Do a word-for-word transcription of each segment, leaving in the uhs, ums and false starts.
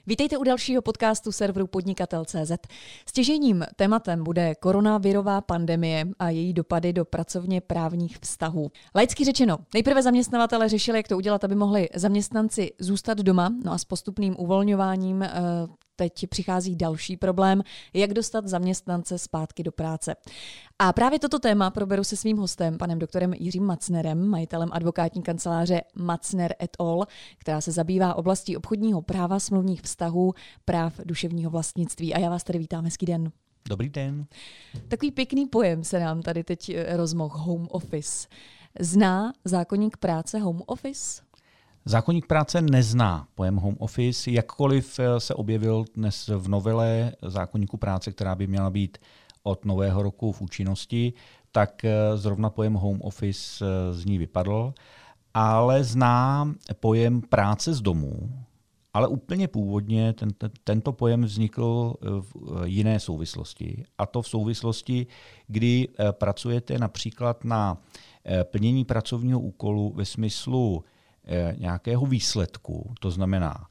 Vítejte u dalšího podcastu serveru podnikatel tečka cé zet. Stěžejním tématem bude koronavirová pandemie a její dopady do pracovně právních vztahů. Laicky řečeno, nejprve zaměstnavatelé řešili, jak to udělat, aby mohli zaměstnanci zůstat doma, no a s postupným uvolňováním teď přichází další problém, jak dostat zaměstnance zpátky do práce. A právě toto téma proberu se svým hostem, panem doktorem Jiřím Macnerem, majitelem advokátní kanceláře Macner et al., která se zabývá oblastí obchodního práva, smluvních vztahů, práv duševního vlastnictví. A já vás tady vítám, hezký den. Dobrý den. Takový pěkný pojem se nám tady teď rozmohl, home office. Zná zákoník práce home office? Zákoník práce nezná pojem home office, jakkoliv se objevil dnes v novele zákoníku práce, která by měla být od nového roku v účinnosti, tak zrovna pojem home office z ní vypadl, ale zná pojem práce z domu, ale úplně původně ten, ten, tento pojem vznikl v jiné souvislosti, a to v souvislosti, kdy pracujete například na plnění pracovního úkolu ve smyslu nějakého výsledku, to znamená,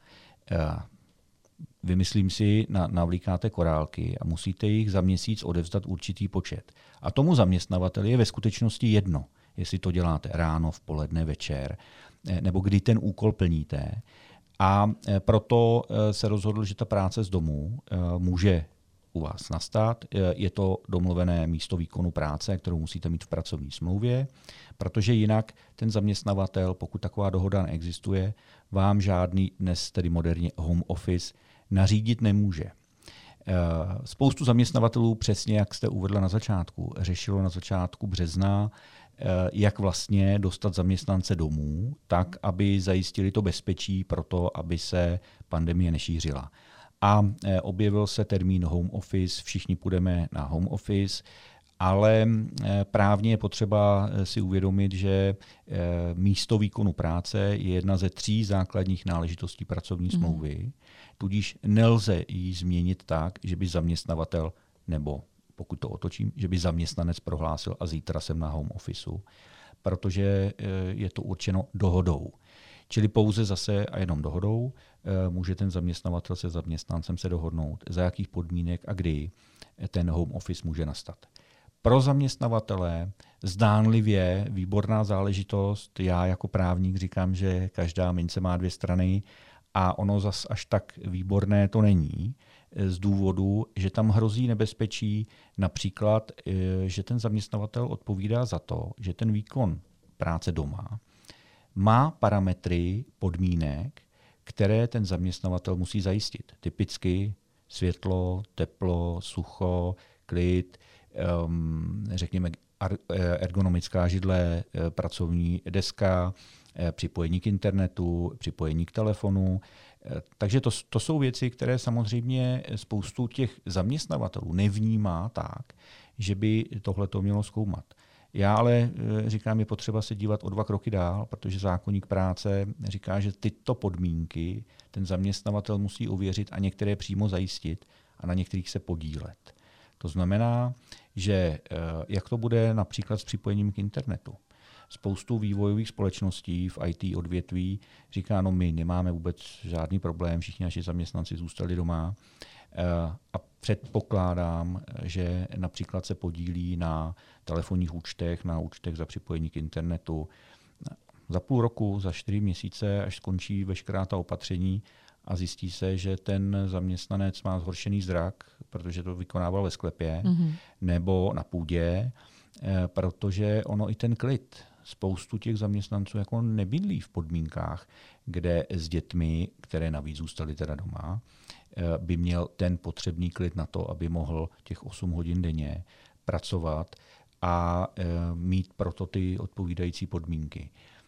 vymyslím si, navlíkáte korálky a musíte jich za měsíc odevzdat určitý počet. A tomu zaměstnavateli je ve skutečnosti jedno, jestli to děláte ráno, v poledne, večer, nebo kdy ten úkol plníte. A proto se rozhodl, že ta práce z domu může u vás nastat. Je to domluvené místo výkonu práce, kterou musíte mít v pracovní smlouvě, protože jinak ten zaměstnavatel, pokud taková dohoda neexistuje, vám žádný dnes tedy moderně home office nařídit nemůže. Spoustu zaměstnavatelů, přesně jak jste uvedla na začátku, řešilo na začátku března, jak vlastně dostat zaměstnance domů, tak, aby zajistili to bezpečí pro to, aby se pandemie nešířila. A objevil se termín home office, všichni půjdeme na home office, ale právně je potřeba si uvědomit, že místo výkonu práce je jedna ze tří základních náležitostí pracovní mm. smlouvy, tudíž nelze ji změnit tak, že by zaměstnavatel, nebo pokud to otočím, že by zaměstnanec prohlásil a zítra jsem na home officeu, protože je to určeno dohodou. Čili pouze zase a jenom dohodou může ten zaměstnavatel se zaměstnancem se dohodnout, za jakých podmínek a kdy ten home office může nastat. Pro zaměstnavatele zdánlivě výborná záležitost. Já jako právník říkám, že každá mince má dvě strany a ono zas až tak výborné to není z důvodu, že tam hrozí nebezpečí například, že ten zaměstnavatel odpovídá za to, že ten výkon práce doma má parametry podmínek, které ten zaměstnavatel musí zajistit. Typicky světlo, teplo, sucho, klid, um, řekněme ergonomická židle, pracovní deska, připojení k internetu, připojení k telefonu. Takže to, to jsou věci, které samozřejmě spoustu těch zaměstnavatelů nevnímá tak, že by tohle to mělo zkoumat. Já ale říkám, je potřeba se dívat o dva kroky dál, protože zákoník práce říká, že tyto podmínky ten zaměstnavatel musí ověřit a některé přímo zajistit a na některých se podílet. To znamená, že jak to bude například s připojením k internetu. Spoustu vývojových společností v í té odvětví říká, no my nemáme vůbec žádný problém, všichni naši zaměstnanci zůstali doma a předpokládám, že například se podílí na telefonních účtech, na účtech za připojení k internetu. Za půl roku, za čtyři měsíce, až skončí veškerá ta opatření a zjistí se, že ten zaměstnanec má zhoršený zrak, protože to vykonával ve sklepě, mm-hmm. nebo na půdě, protože ono i ten klid. Spoustu těch zaměstnanců jako nebydlí v podmínkách, kde s dětmi, které navíc zůstaly teda doma, by měl ten potřebný klid na to, aby mohl těch osm hodin denně pracovat a mít proto ty odpovídající podmínky.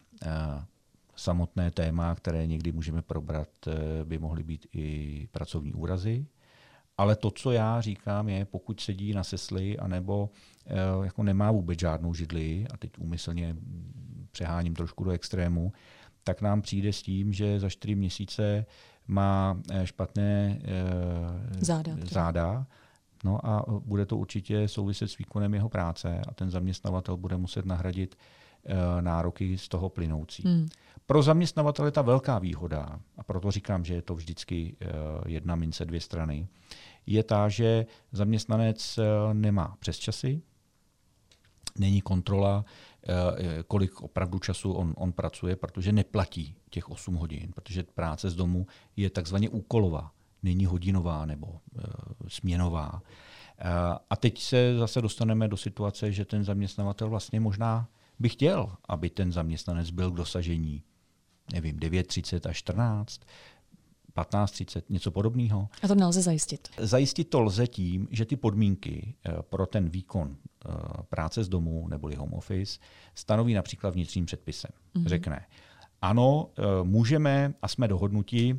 Samotné téma, které někdy můžeme probrat, by mohly být i pracovní úrazy, ale to, co já říkám, je, pokud sedí na sesli anebo jako nemá vůbec žádnou židli, a teď úmyslně přeháním trošku do extrému, tak nám přijde s tím, že za čtyři měsíce má špatné záda, záda no a bude to určitě souviset s výkonem jeho práce a ten zaměstnavatel bude muset nahradit nároky z toho plynoucí. Hmm. Pro zaměstnavatele ta velká výhoda, a proto říkám, že je to vždycky jedna mince, dvě strany, je ta, že zaměstnanec nemá přesčasy, není kontrola, kolik opravdu času on, on pracuje, protože neplatí těch osm hodin, protože práce z domu je takzvaně úkolová, není hodinová nebo uh, směnová. Uh, a teď se zase dostaneme do situace, že ten zaměstnavatel vlastně možná by chtěl, aby ten zaměstnanec byl k dosažení, nevím, devět třicet až čtrnáct, patnáct třicet, něco podobného. A to nelze zajistit. Zajistit to lze tím, že ty podmínky pro ten výkon práce z domu neboli home office stanoví například vnitřním předpisem. Mm-hmm. Řekne, ano, můžeme a jsme dohodnuti,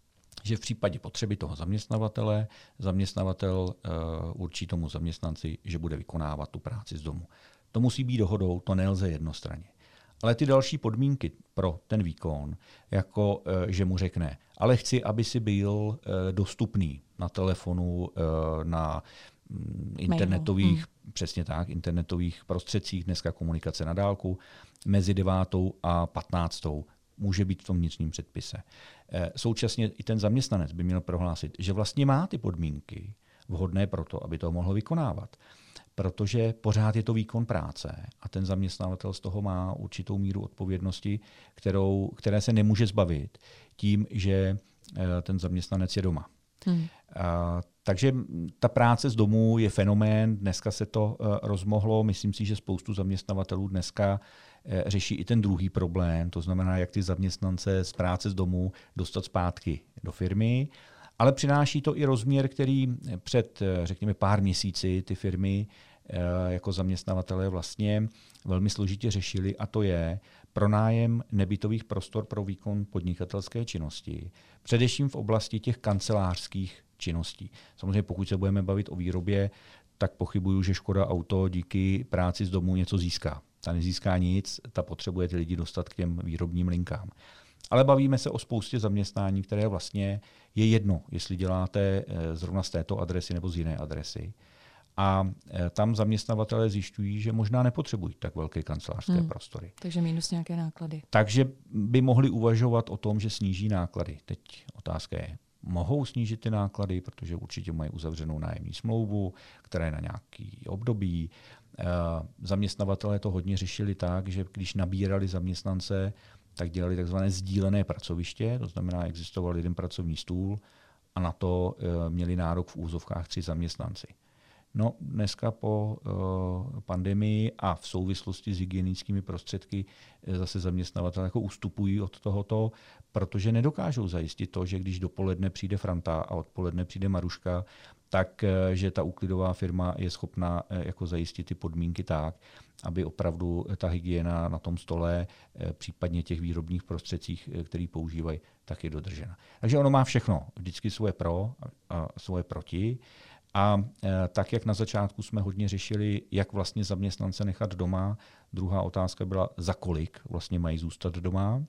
že v případě potřeby toho zaměstnavatele, zaměstnavatel určí tomu zaměstnanci, že bude vykonávat tu práci z domu. To musí být dohodou, to nelze jednostranně. Ale ty další podmínky pro ten výkon, jako že mu řekne, ale chci, aby si byl dostupný na telefonu, na internetových, hmm. přesně tak, internetových prostředcích, dneska komunikace na dálku, mezi devátou a patnáctou může být v tom vnitřním předpise. Současně i ten zaměstnanec by měl prohlásit, že vlastně má ty podmínky vhodné pro to, aby to mohl vykonávat. Protože pořád je to výkon práce a ten zaměstnavatel z toho má určitou míru odpovědnosti, kterou, které se nemůže zbavit tím, že ten zaměstnanec je doma. Hmm. A, takže ta práce z domu je fenomén, dneska se to uh, rozmohlo, myslím si, že spoustu zaměstnavatelů dneska uh, řeší i ten druhý problém, to znamená, jak ty zaměstnance z práce z domu dostat zpátky do firmy, ale přináší to i rozměr, který před, řekněme, pár měsíci ty firmy jako zaměstnavatelé vlastně velmi složitě řešili, a to je pronájem nebytových prostor pro výkon podnikatelské činnosti, především v oblasti těch kancelářských činností. Samozřejmě pokud se budeme bavit o výrobě, tak pochybuju, že Škoda Auto díky práci z domu něco získá. Ta nezíská nic, ta potřebuje ty lidi dostat k těm výrobním linkám. Ale bavíme se o spoustě zaměstnání, které vlastně je jedno, jestli děláte zrovna z této adresy nebo z jiné adresy. A tam zaměstnavatelé zjišťují, že možná nepotřebují tak velké kancelářské hmm. prostory. Takže minus nějaké náklady. Takže by mohli uvažovat o tom, že sníží náklady. Teď otázka je, mohou snížit ty náklady, protože určitě mají uzavřenou nájemní smlouvu, která je na nějaký období. Zaměstnavatelé to hodně řešili tak, že když nabírali zaměstnance, tak dělali takzvané sdílené pracoviště, to znamená, existoval jeden pracovní stůl a na to měli nárok v úzovkách tři zaměstnanci. No, dneska po uh, pandemii a v souvislosti s hygienickými prostředky zase zaměstnavatelé jako ustupují od tohoto, protože nedokážou zajistit to, že když dopoledne přijde Franta a odpoledne přijde Maruška, tak uh, že ta úklidová firma je schopna uh, jako zajistit ty podmínky tak, aby opravdu ta hygiena na tom stole, uh, případně těch výrobních prostředcích, uh, který používají, tak je dodržena. Takže ono má všechno, vždycky svoje pro a svoje proti. A e, tak, jak na začátku jsme hodně řešili, jak vlastně zaměstnance nechat doma, druhá otázka byla, za kolik vlastně mají zůstat doma,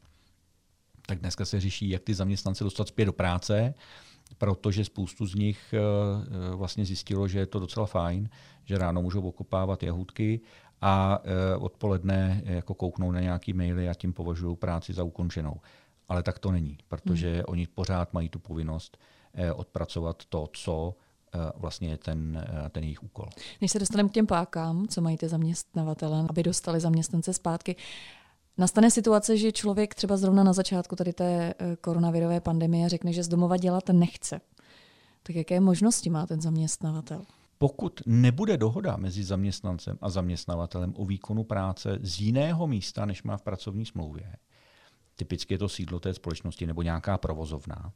tak dneska se řeší, jak ty zaměstnance dostat zpět do práce, protože spoustu z nich e, vlastně zjistilo, že je to docela fajn, že ráno můžou okopávat jahůdky a e, odpoledne jako kouknou na nějaký maily a tím považují práci za ukončenou. Ale tak to není, protože hmm. oni pořád mají tu povinnost e, odpracovat to, co vlastně je ten, ten jejich úkol. Než se dostaneme k těm pákám, co mají ty zaměstnavatele, aby dostali zaměstnance zpátky, nastane situace, že člověk třeba zrovna na začátku tady té koronavirové pandemie řekne, že z domova dělat nechce. Tak jaké možnosti má ten zaměstnavatel? Pokud nebude dohoda mezi zaměstnancem a zaměstnavatelem o výkonu práce z jiného místa, než má v pracovní smlouvě, typicky je to sídlo té společnosti nebo nějaká provozovna,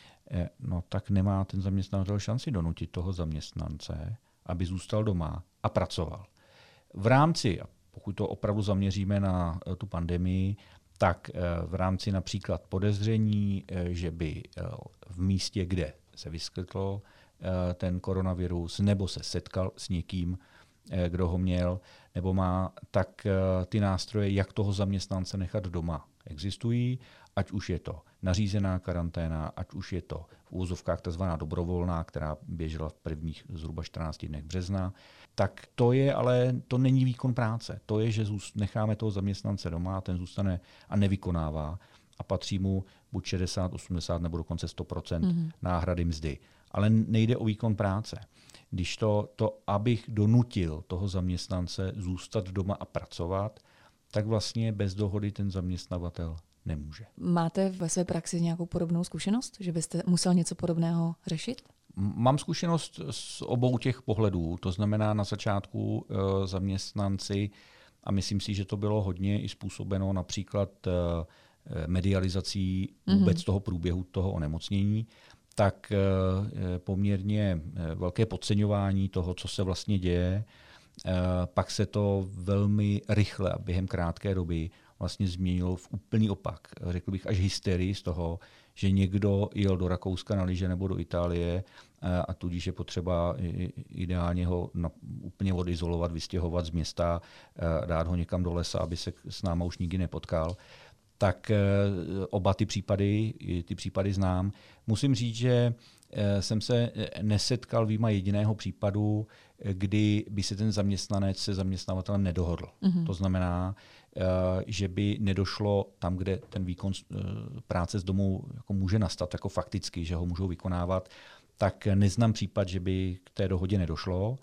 no tak nemá ten zaměstnavatel šanci donutit toho zaměstnance, aby zůstal doma a pracoval. V rámci, pokud to opravdu zaměříme na tu pandemii, tak v rámci například podezření, že by v místě, kde se vyskytlo ten koronavirus, nebo se setkal s někým, kdo ho měl, nebo má, tak ty nástroje, jak toho zaměstnance nechat doma, existují, ať už je to nařízená karanténa, ať už je to v úvozovkách tzv. Dobrovolná, která běžela v prvních zhruba čtrnácti dnech března, tak to je, ale to není výkon práce. To je, že necháme toho zaměstnance doma, ten zůstane a nevykonává a patří mu buď šedesát, osmdesát nebo dokonce sto procent mm-hmm. náhrady mzdy. Ale nejde o výkon práce. Když to, to, abych donutil toho zaměstnance zůstat doma a pracovat, tak vlastně bez dohody ten zaměstnavatel nemůže. Máte ve své praxi nějakou podobnou zkušenost, že byste musel něco podobného řešit? Mám zkušenost z obou těch pohledů, to znamená na začátku e, zaměstnanci, a myslím si, že to bylo hodně i způsobeno například e, medializací mm-hmm. vůbec toho průběhu toho onemocnění, tak e, poměrně velké podceňování toho, co se vlastně děje. E, pak se to velmi rychle a během krátké doby vlastně změnilo v úplný opak. Řekl bych až hysterii z toho, že někdo jel do Rakouska na lyže nebo do Itálie a tudíž je potřeba ideálně ho na, úplně odizolovat, vystěhovat z města, dát ho někam do lesa, aby se s náma už nikdy nepotkal. Tak oba ty případy, ty případy znám. Musím říct, že jsem se nesetkal výjima jediného případu, kdy by se ten zaměstnanec se zaměstnavatelem nedohodl. Mm-hmm. To znamená, že by nedošlo tam, kde ten výkon práce z domu jako může nastat, jako fakticky, že ho můžou vykonávat, tak neznám případ, že by k té dohodě nedošlo,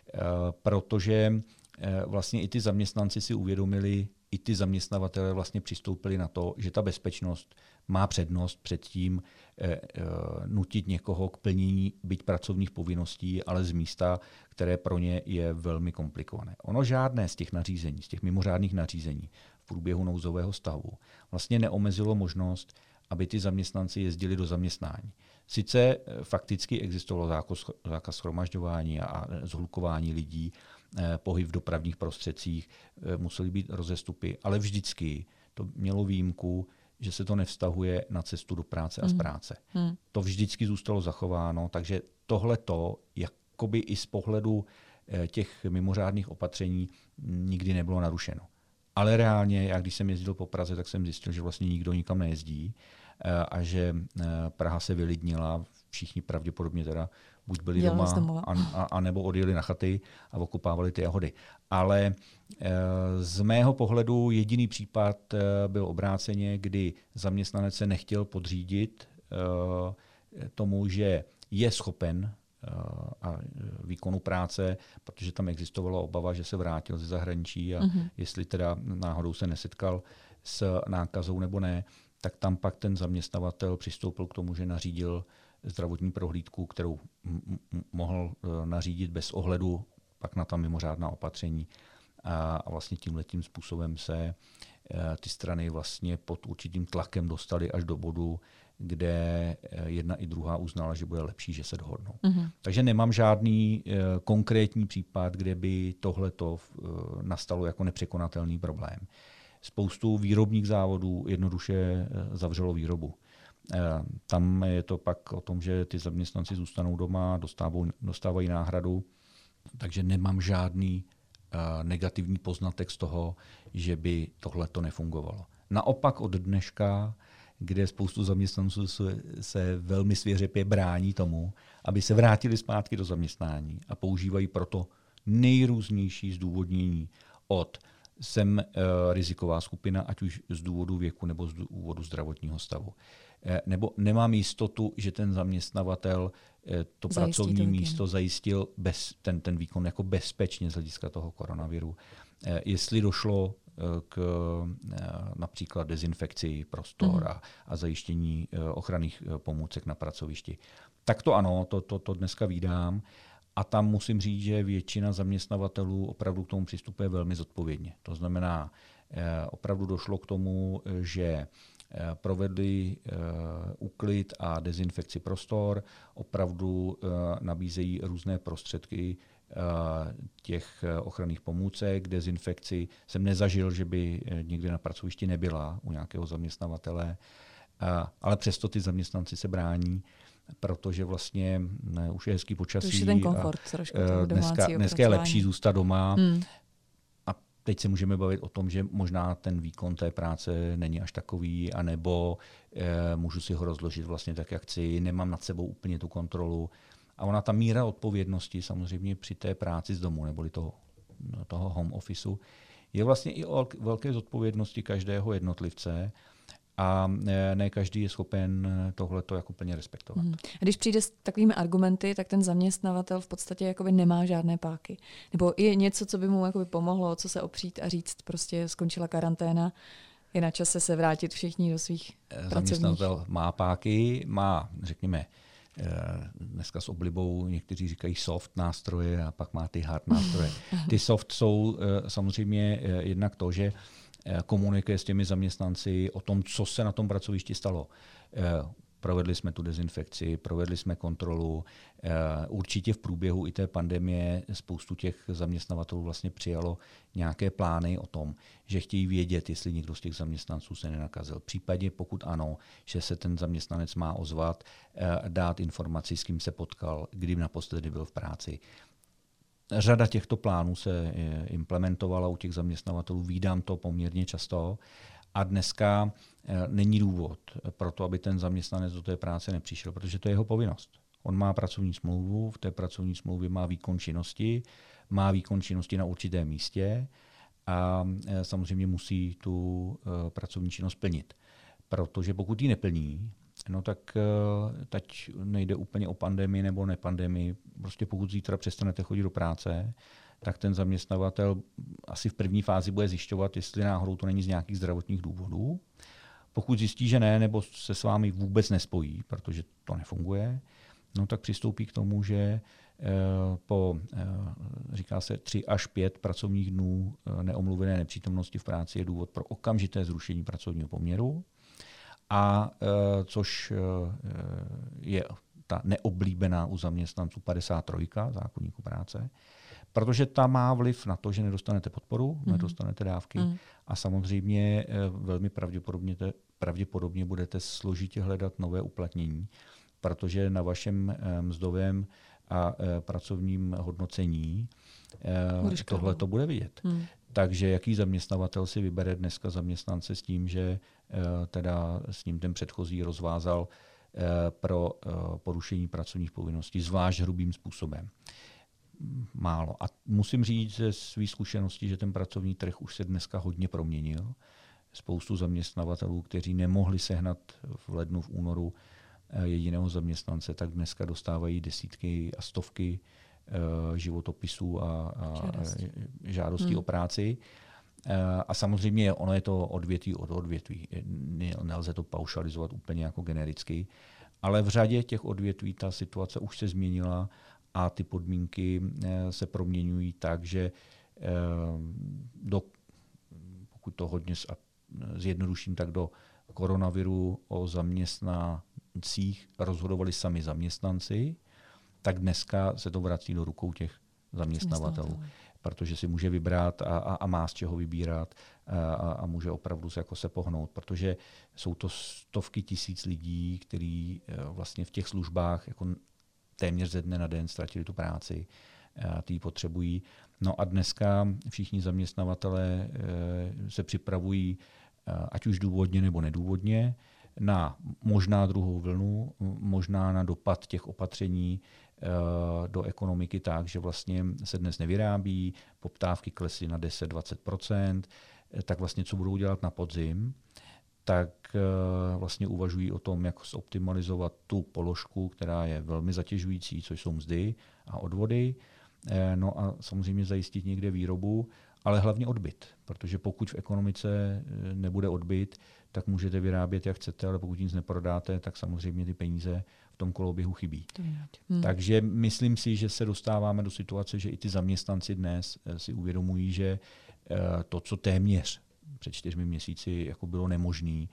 protože vlastně i ty zaměstnanci si uvědomili, i ty zaměstnavatelé vlastně přistoupili na to, že ta bezpečnost má přednost před tím eh, eh, nutit někoho k plnění byť pracovních povinností, ale z místa, které pro ně je velmi komplikované. Ono žádné z těch nařízení, z těch mimořádných nařízení v průběhu nouzového stavu vlastně neomezilo možnost, aby ty zaměstnanci jezdili do zaměstnání. Sice fakticky existovalo zákaz, zákaz shromažďování a zhlukování lidí, pohyb v dopravních prostředcích, musely být rozestupy, ale vždycky to mělo výjimku, že se to nevztahuje na cestu do práce a z práce. Mm. To vždycky zůstalo zachováno, takže tohleto jakoby i z pohledu těch mimořádných opatření nikdy nebylo narušeno. Ale reálně, já když jsem jezdil po Praze, tak jsem zjistil, že vlastně nikdo nikam nejezdí a že Praha se vylidnila, všichni pravděpodobně teda buď byli Dělali doma, a, a, a nebo odjeli na chaty a okupávali ty jahody. Ale e, z mého pohledu jediný případ e, byl obráceně, kdy zaměstnanec se nechtěl podřídit e, tomu, že je schopen e, a výkonu práce, protože tam existovala obava, že se vrátil ze zahraničí a mm-hmm. jestli teda náhodou se nesetkal s nákazou nebo ne, tak tam pak ten zaměstnavatel přistoupil k tomu, že nařídil zdravotní prohlídku, kterou m- m- mohl uh, nařídit bez ohledu pak na ta mimořádná opatření. A, a vlastně tímhletím způsobem se uh, ty strany vlastně pod určitým tlakem dostaly až do bodu, kde uh, jedna i druhá uznala, že bude lepší, že se dohodnou. Mm-hmm. Takže nemám žádný uh, konkrétní případ, kde by tohleto uh, nastalo jako nepřekonatelný problém. Spoustu výrobních závodů jednoduše uh, zavřelo výrobu. Tam je to pak o tom, že ty zaměstnanci zůstanou doma, dostávají, dostávají náhradu, takže nemám žádný uh, negativní poznatek z toho, že by tohle to nefungovalo. Naopak od dneška, kde spoustu zaměstnanců se, se velmi svěřepě brání tomu, aby se vrátili zpátky do zaměstnání a používají proto nejrůznější zdůvodnění od jsem uh, riziková skupina, ať už z důvodu věku nebo z důvodu zdravotního stavu. Nebo nemám jistotu, že ten zaměstnavatel to Zajistí pracovní to místo zajistil bez, ten, ten výkon jako bezpečně z hlediska toho koronaviru. Jestli došlo k například dezinfekci prostor mm. a, a zajištění ochranných pomůcek na pracovišti. Tak to ano, to, to, to dneska vídám. A tam musím říct, že většina zaměstnavatelů opravdu k tomu přistupuje velmi zodpovědně. To znamená, opravdu došlo k tomu, že provedli uh, úklid a dezinfekci prostor, opravdu uh, nabízejí různé prostředky uh, těch ochranných pomůcek, dezinfekci. Jsem nezažil, že by někde na pracovišti nebyla u nějakého zaměstnavatele, uh, ale přesto ty zaměstnanci se brání, protože vlastně uh, už je hezký počasí. To už je ten komfort trošku toho dneska, dneska je lepší zůstat doma. Hmm. teď se můžeme bavit o tom, že možná ten výkon té práce není až takový, anebo e, můžu si ho rozložit vlastně tak, jak chci, nemám nad sebou úplně tu kontrolu. A ona ta míra odpovědnosti samozřejmě při té práci z domu, neboli toho, toho home officeu, je vlastně i o velké zodpovědnosti každého jednotlivce a ne každý je schopen tohleto jako plně respektovat. Hmm. A když přijde s takovými argumenty, tak ten zaměstnavatel v podstatě jakoby nemá žádné páky. Nebo je něco, co by mu jakoby pomohlo, co se opřít a říct, prostě skončila karanténa, je na čase se vrátit všichni do svých pracovních. Zaměstnavatel má páky, má, řekněme, dneska s oblibou někteří říkají soft nástroje a pak má ty hard nástroje. Ty soft jsou samozřejmě jednak to, že komunikuje s těmi zaměstnanci o tom, co se na tom pracovišti stalo. Provedli jsme tu dezinfekci, provedli jsme kontrolu. Určitě v průběhu i té pandemie spoustu těch zaměstnavatelů vlastně přijalo nějaké plány o tom, že chtějí vědět, jestli někdo z těch zaměstnanců se nenakazil. V případě, pokud ano, že se ten zaměstnanec má ozvat, dát informaci, s kým se potkal, kdy naposledy byl v práci. Řada těchto plánů se implementovala u těch zaměstnavatelů, vídám to poměrně často. A dneska není důvod pro to, aby ten zaměstnanec do té práce nepřišel, protože to je jeho povinnost. On má pracovní smlouvu, v té pracovní smlouvě má výkon činnosti, má výkon činnosti na určitém místě a samozřejmě musí tu pracovní činnost plnit. Protože pokud ji neplní, no tak teď nejde úplně o pandemii nebo nepandemii. Prostě pokud zítra přestanete chodit do práce, tak ten zaměstnavatel asi v první fázi bude zjišťovat, jestli náhodou to není z nějakých zdravotních důvodů. Pokud zjistí, že ne, nebo se s vámi vůbec nespojí, protože to nefunguje, no tak přistoupí k tomu, že po, říká se, tři až pět pracovních dnů neomluvené nepřítomnosti v práci je důvod pro okamžité zrušení pracovního poměru. A což je ta neoblíbená u zaměstnanců padesát tři zákoníku práce, protože ta má vliv na to, že nedostanete podporu, mm. nedostanete dávky mm. a samozřejmě velmi pravděpodobně, pravděpodobně budete složitě hledat nové uplatnění, protože na vašem mzdovém a pracovním hodnocení tohle to bude vidět. Mm. Takže jaký zaměstnavatel si vybere dneska zaměstnance s tím, že teda s ním ten předchozí rozvázal pro porušení pracovních povinností, zvlášť hrubým způsobem? Málo. A musím říct ze své zkušenosti, že ten pracovní trh už se dneska hodně proměnil. Spoustu zaměstnavatelů, kteří nemohli sehnat v lednu, v únoru jediného zaměstnance, tak dneska dostávají desítky a stovky životopisů a, a žádostí, žádostí hmm. o práci. A samozřejmě ono je to odvětví od odvětví. Nelze to paušalizovat úplně jako genericky, ale v řadě těch odvětví ta situace už se změnila a ty podmínky se proměňují tak, že do, pokud to hodně zjednoduším, tak do koronaviru o zaměstnancích rozhodovali sami zaměstnanci, tak dneska se to vrací do rukou těch zaměstnavatelů, protože si může vybrat a, a, a má z čeho vybírat a, a může opravdu se, jako se pohnout, protože jsou to stovky tisíc lidí, kteří vlastně v těch službách jako téměř ze dne na den ztratili tu práci, ty ji potřebují. No a dneska všichni zaměstnavatelé se připravují, ať už důvodně nebo nedůvodně, na možná druhou vlnu, možná na dopad těch opatření do ekonomiky tak, že vlastně se dnes nevyrábí, poptávky klesly na deset až dvacet procent, tak vlastně co budou dělat na podzim, tak vlastně uvažují o tom, jak zoptimalizovat tu položku, která je velmi zatěžující, což jsou mzdy a odvody, no a samozřejmě zajistit někde výrobu, ale hlavně odbyt, protože pokud v ekonomice nebude odbyt, tak můžete vyrábět, jak chcete, ale pokud nic neprodáte, tak samozřejmě ty peníze v tom koloběhu chybí. Hmm. Takže myslím si, že se dostáváme do situace, že i ty zaměstnanci dnes si uvědomují, že to, co téměř před čtyřmi měsíci jako bylo nemožné,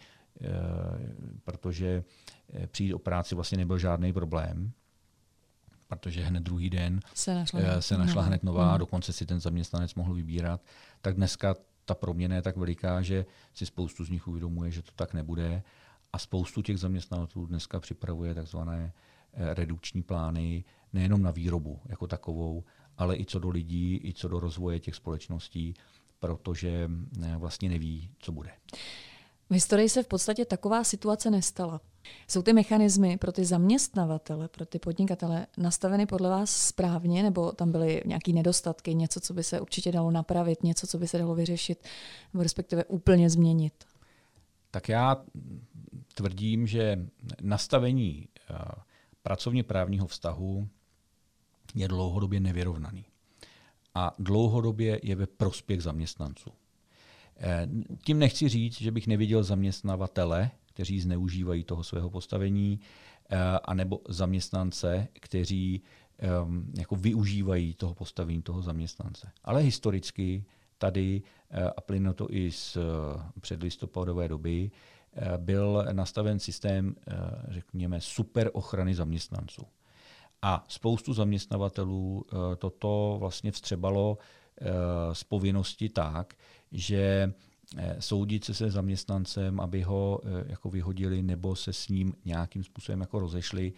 protože přijít o práci vlastně nebyl žádný problém, protože hned druhý den se našla, se našla hned nová, mm. dokonce si ten zaměstnanec mohl vybírat, tak dneska ta proměna je tak veliká, že si spoustu z nich uvědomuje, že to tak nebude a spoustu těch zaměstnavatelů dneska připravuje takzvané redukční plány nejenom na výrobu jako takovou, ale i co do lidí, i co do rozvoje těch společností, protože vlastně neví, co bude. V historii se v podstatě taková situace nestala. Jsou ty mechanismy pro ty zaměstnavatele, pro ty podnikatele nastaveny podle vás správně, nebo tam byly nějaké nedostatky, něco, co by se určitě dalo napravit, něco, co by se dalo vyřešit, nebo respektive úplně změnit? Tak já tvrdím, že nastavení pracovně právního vztahu je dlouhodobě nevyrovnaný. A dlouhodobě je ve prospěch zaměstnanců. Tím nechci říct, že bych neviděl zaměstnavatele, kteří zneužívají toho svého postavení, anebo zaměstnance, kteří jako využívají toho postavení toho zaměstnance. Ale historicky tady, a plyne to i z předlistopadové doby, byl nastaven systém, řekněme, super ochrany zaměstnanců. A spoustu zaměstnavatelů toto vlastně vstřebalo z povinnosti tak, že soudit se se zaměstnancem, aby ho jako vyhodili nebo se s ním nějakým způsobem jako rozešli,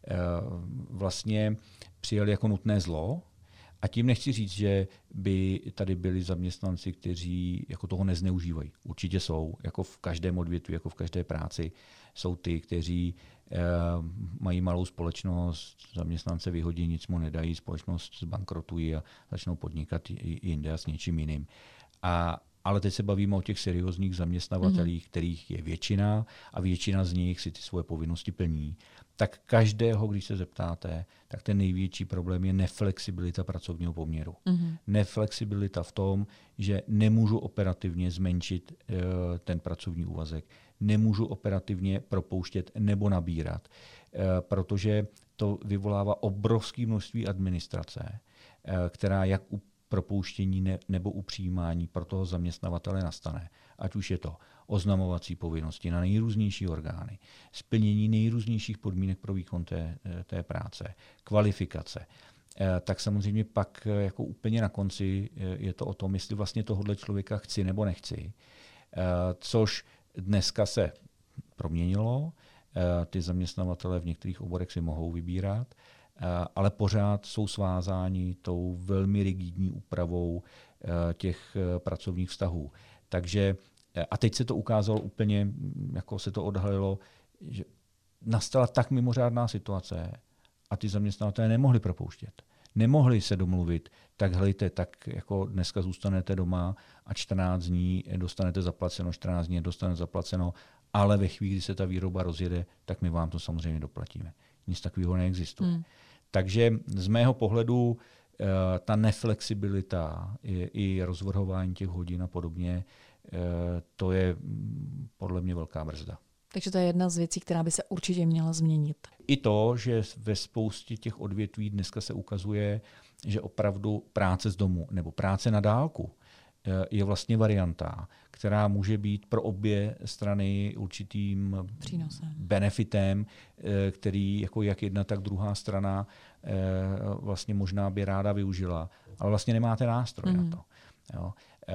vlastně přijali jako nutné zlo. A tím nechci říct, že by tady byli zaměstnanci, kteří jako toho nezneužívají. Určitě jsou, jako v každém odvětví, jako v každé práci. Jsou ty, kteří eh, mají malou společnost, zaměstnance vyhodí, nic mu nedají, společnost zbankrotují a začnou podnikat jinde a s něčím jiným. A ale teď se bavíme o těch seriózních zaměstnavatelích, mm-hmm. kterých je většina a většina z nich si ty svoje povinnosti plní. Tak každého, když se zeptáte, tak ten největší problém je neflexibilita pracovního poměru. Mm-hmm. Neflexibilita v tom, že nemůžu operativně zmenšit uh, ten pracovní úvazek, nemůžu operativně propouštět nebo nabírat, uh, protože to vyvolává obrovské množství administrace, uh, která jak u propouštění ne, nebo u přijímání pro toho zaměstnavatele nastane. Ať už je to oznamovací povinnosti na nejrůznější orgány, splnění nejrůznějších podmínek pro výkon té, té práce, kvalifikace. E, tak samozřejmě pak jako úplně na konci je to o tom, jestli vlastně tohohle člověka chci nebo nechci. E, což dneska se proměnilo. E, ty zaměstnavatele v některých oborech si mohou vybírat, ale pořád jsou svázáni tou velmi rigidní úpravou těch pracovních vztahů. Takže, a teď se to ukázalo úplně, jako se to odhalilo, že nastala tak mimořádná situace a ty zaměstnavatelé nemohli propouštět. Nemohli se domluvit, tak hlejte, tak jako dneska zůstanete doma a čtrnáct dní dostanete zaplaceno, čtrnáct dní dostanete zaplaceno, ale ve chvíli, kdy se ta výroba rozjede, tak my vám to samozřejmě doplatíme. Nic takového neexistuje. Hmm. Takže z mého pohledu ta neflexibilita i rozvrhování těch hodin a podobně, to je podle mě velká brzda. Takže to je jedna z věcí, která by se určitě měla změnit. I to, že ve spoustě těch odvětví dneska se ukazuje, že opravdu práce z domu nebo práce na dálku je vlastně varianta, která může být pro obě strany určitým přínosem, benefitem, který jako jak jedna, tak druhá strana vlastně možná by ráda využila, ale vlastně nemáte nástroj mm. na to. Jo.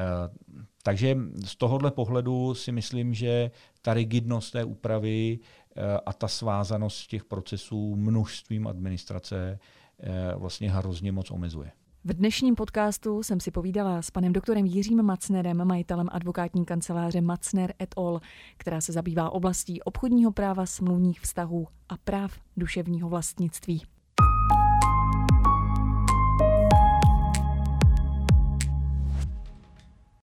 Takže z tohohle pohledu si myslím, že ta rigidnost té úpravy a ta svázanost těch procesů množstvím administrace vlastně hrozně moc omezuje. V dnešním podcastu jsem si povídala s panem doktorem Jiřím Macnerem, majitelem advokátní kanceláře Macner et al., která se zabývá oblastí obchodního práva, smluvních vztahů a práv duševního vlastnictví.